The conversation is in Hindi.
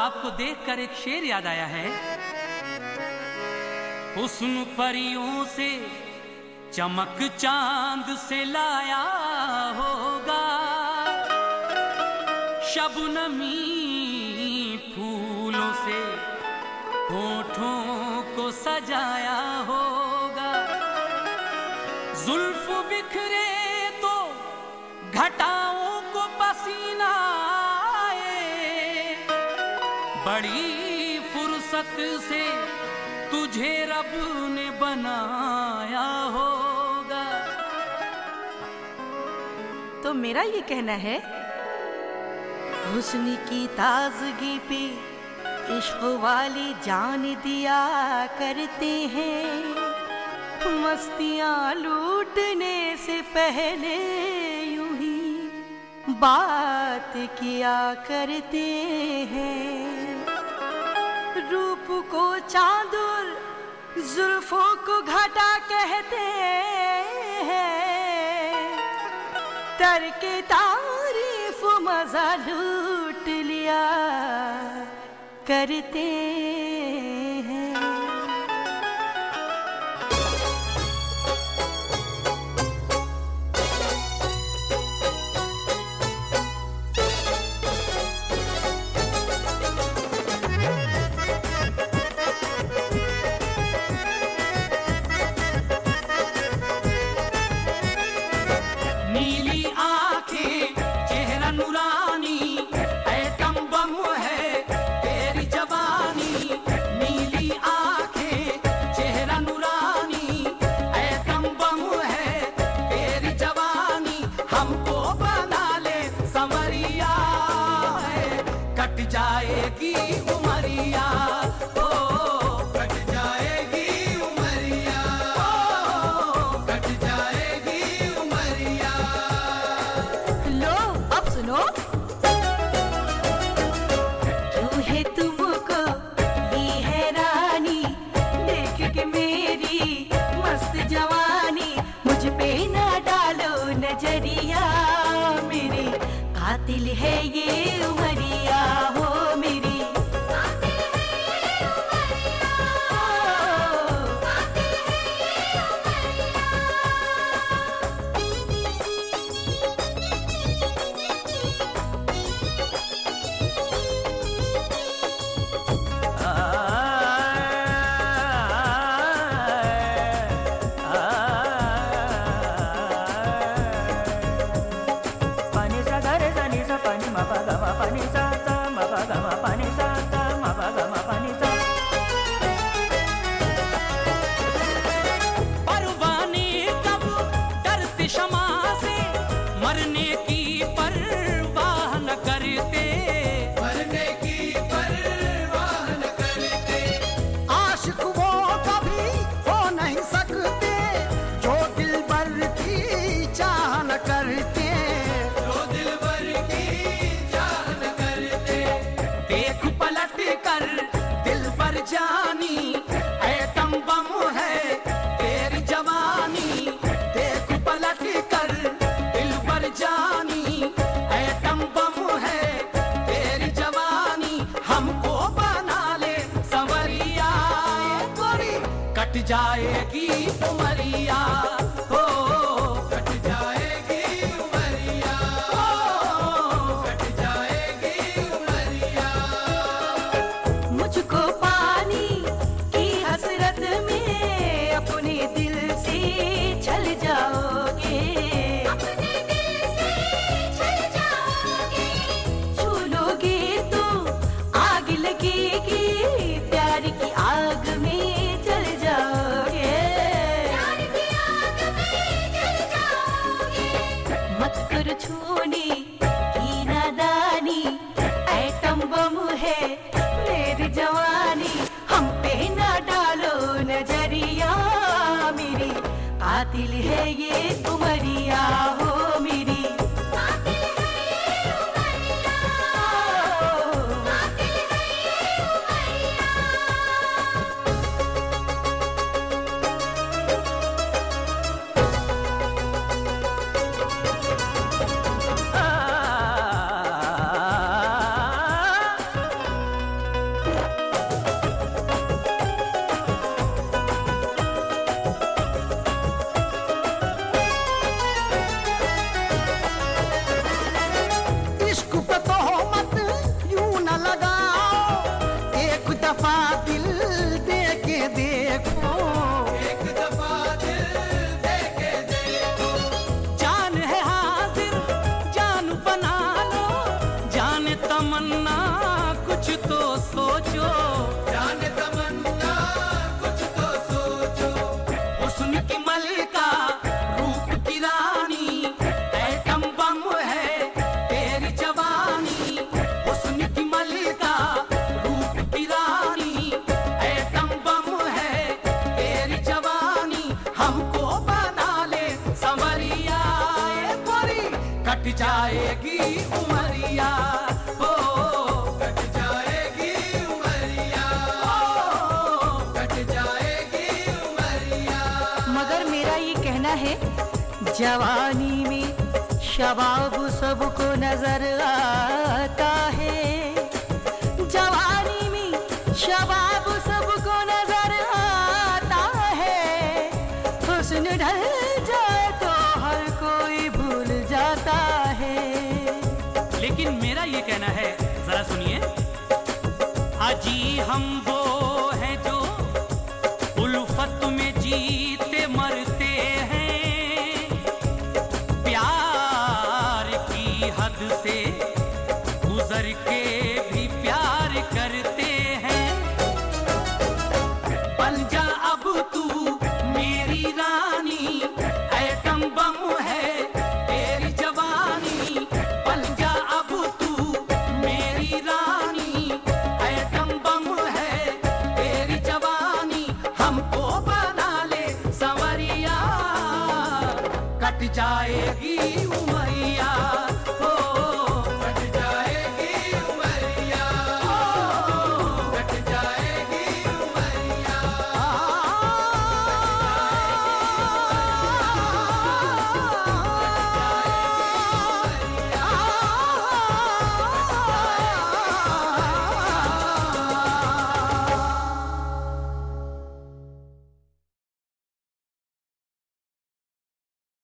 आपको देखकर एक शेर याद आया है। हुस्न परियों से चमक चांद से लाया होगा, शबनमी फूलों से होठों को सजाया होगा। जुल्फ बिखरे तो घटाओं को पसीना आए, बड़ी फुर्सत से तुझे रब ने बनाया होगा। तो मेरा ये कहना है, हुस्न की ताजगी पे इश्क वाली जान दिया करते हैं, मस्तियाँ लूटने से पहले यूं ही बात किया करते हैं। रूप को चांद और जुल्फों को घटा कहते हैं, तरके तारीफ मजा लूट लिया करते हैं। नीली आंखें, चेहरा नूरानी, ऐटम बम है तेरी जवानी। नीली आंखें, चेहरा नूरानी, ऐटम बम है तेरी जवानी। हमको बना ले संवरिया है, कट जाएगी उमरिया, ओ कट जाएगी उमरिया, ओ कट जाएगी उमरिया। लो अब सुनो, क्यों है तुमको ये हैरानी देख के मेरी मस्त जवानी। मुझ पे ना डालो नजरिया, मेरी कातिल है ये उमरिया हो मेरी। परवाने कब डरते शमा से, मरने की परवाह न करते, मरने की परवाह न करते। आशिक वो कभी हो नहीं सकते जो दिलबर की चाह न करते, जो दिलबर की चाह न करते। देख पलट कर दिल पर जानी, ऐटम बम है तेरी जवानी। देख पलट कर दिल पर जानी, ऐटम बम है तेरी जवानी। हमको बना ले संवरिया, गोरी कट जाएगी उमरिया, हो कट जाएगी उमरिया, हो कट जाएगी उमरिया। मुझको पानी की हसरत में अपने दिल से छल जाओगे, अपने दिल से छल जाओगे। छू लोगे तो आग लगेगी, प्यार की आग में जल जाओगे, प्यार की आग में जल जाओगे। मत कर छूने की नादानी, ऐटम बम है मेरी जवानी। हम पे ना डालो नजरिया, मेरी कातिल है ये उमरिया हो मेरी। कातिल है ये उमरिया, कातिल है ये उमरिया। कट जाएगी उमरिया, हो कट जाएगी उमरिया, हो कट जाएगी उमरिया। मगर मेरा ये कहना है, जवानी में शबाब सबको नजर आता है, जवानी में शबाब सबको नजर आता है। हुस्न ढल जाए तो हर कोई भूल जाता है। लेकिन मेरा ये कहना है, जरा सुनिए, अजी हम वो हैं जो उल्फत में जीते मरते हैं, प्यार की हद से गुजर के भी प्यार करते हैं। बन जा अब तू मेरी रानी, एटम बम है तेरी जवानी। बन जा अब तू मेरी रानी, एटम बम है तेरी जवानी। हमको बना ले संवरिया, कट जाएगी